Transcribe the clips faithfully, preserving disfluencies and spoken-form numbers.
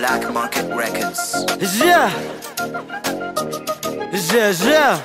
Black Market Records. Yeah. Yeah, yeah.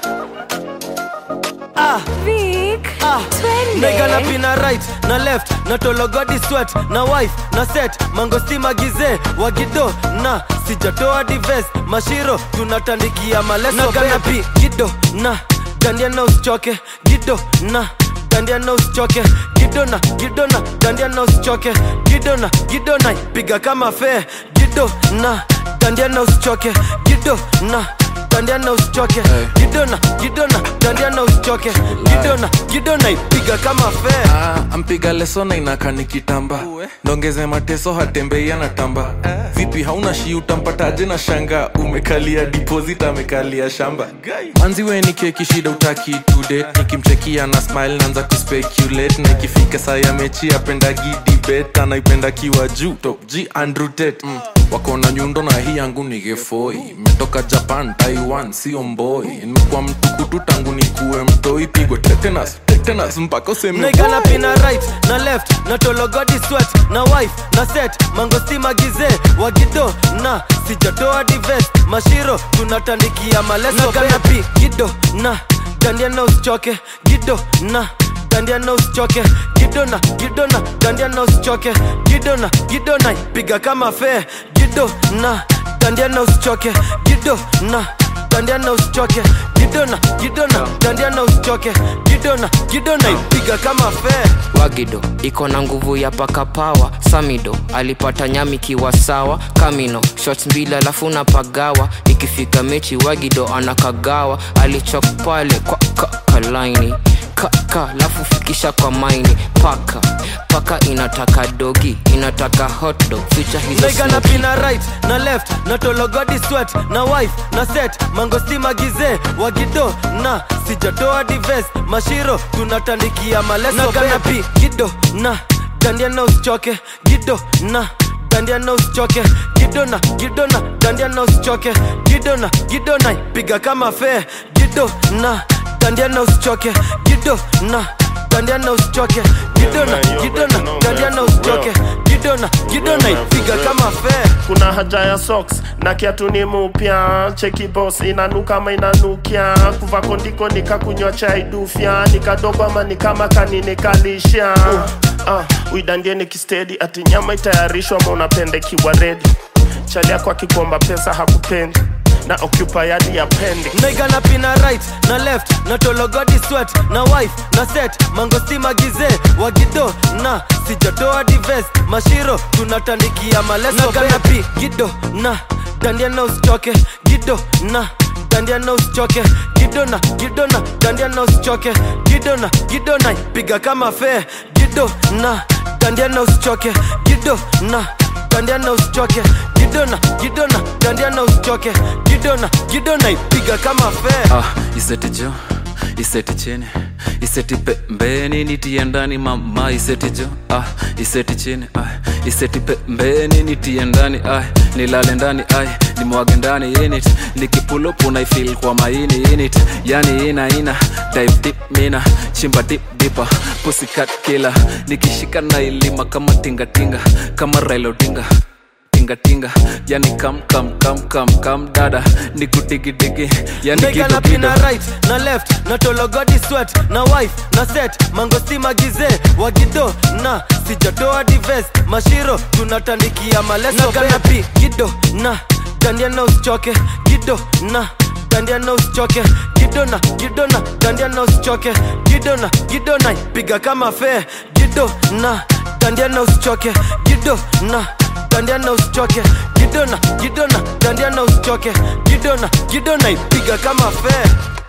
Ah, Vic, ah. twende. Nigga na pina right, na left, na tologodi sweat, na wife, na set, mangosti magize, wagido, na sijatoa divest, mashiro, tunatandikia maleso. Naga na pi, gido, na dandia na usichoke, gido, na dandia na usichoke, gido na, gido na, dandia na usichoke, gido na, gido na, piga kama fair, gido na, dandia na usichoke, gido na dandia na usichoke, gidona, gidona, dandia na usichoke, gidona, gidona, piga kama fair. Ah, ampiga leso na inaka nikitamba, ndongeze mateso hatembei anatamba. Vipi hauna shi utampataje na shanga, umekalia deposit amekalia shamba. Manzi we ni keki shida utaki to date, nikimchekia na smile naanza ku speculate, na ikifika saa ya mechi apenda debate, anaipenda kiwa juu top G Andrew Tate. Mm. Wako na nyundo na hii yangu ni gefoi, metoka Japan, Taiwan, sio mboi. Nimekuwa mtukutu tangu nikuwe mtoi, pigwe tetanus, tetanus mpaka useme Nigga na pina right, na left, na tologodi sweat, na wife, na set, mangosti magize, wagido, na sijatoa divest, mashiro, tunatandikia maleso. Naga na pi, gido, na dandia na usichoke, gido, na dandia na usichoke, gido na, gido na, dandia na usichoke, gido na, gido na, piga kama fair, gido na, dandia na usichoke, gido na, dandia na usichoke, gido na, gido na, dandia na usichoke, gido na, gido na, piga kama fair. Wagido iko na nguvu ya paka power. Samido alipata nyami kiwa sawa. Kamino shots mbili alafu na pagawa. Ikifika mechi Wagido anakagawa. Alichok pale kwa kakalaini kaka lafu fikisha kwa maini. Paka paka inataka dogi, inataka hot dog, ficha hizo Nigga na pina right, na left, na tologodi sweat, na wife, na set, mangosti magize, wagido, na sijatoa divest, mashiro, tunatandikia maleso. Naga na pi, gido, na dandia na usichoke, gido, na dandia na usichoke, gido na, gido na, dandia na usichoke, gido na, gido na, piga kama fair, gido na dandia na usichoke, gido na dandia na usichoke, gido na, gido na, dandia na usichoke, gido na, gido na, piga kama fair. Kuna haja ya socks na kiatu ni mupya, cheki boss inanuka ama inanukia, kuva kondiko nikakunywa chai dufya, nikadogo ama nikama kanini kalisha. uh, uh, Uidandie nikistedi ati nyama itayarishwa ama unapende kiwa ready. Chali yako akikomba pesa hakupendi, na occupy yadi ya pending. Nigga na pina right, na left, na tologodi sweat, na wife, na set, mangosti magize, wagido, na sijatoa divest, mashiro, tunatandikia maleso. Naga na pi, gido, na dandia na usichoke, gido, na dandia na usichoke, gido na, gido na, dandia na usichoke, gido na, gido na, piga kama fair, gido na dandia na usichoke, gido na dandia na usichoke, gido na, gido na, dandia na usichoke, gido na, gido na, piga kama fair. Ah, iseti jo, iseti chini, iseti pembeni nitie ndani mama, iseti jo, ah, iseti chini, ah, iseti pembeni nitie ndani, ah, nilale ndani, ah, nimwage ndani init, nikipull up unaifeel kwa maini init, yani ina ina, dive deep mina, chimba deep deeper, pussycat killer, nikishika na ilima kama tinga tinga, kama Raila Odinga. Tinga tinga, yani kam kam kam kam kam dada, nikudigi digi, yani Nigga kido na kido. pina right, na left, na tologodi sweat, na wife, na set, mangosti magize, wagido, na sijatoa divest, mashiro, tunatandikia maleso. Naga na pi, gido, na dandia na usichoke, gido, na dandia na usichoke, gido na, gido na, dandia na usichoke, gido na, gido na, piga kama fair, gido na dandia na usichoke, gido na dandia na usichoke, gido na, gido na, dandia na usichoke, gido na, gido na, piga kama fair.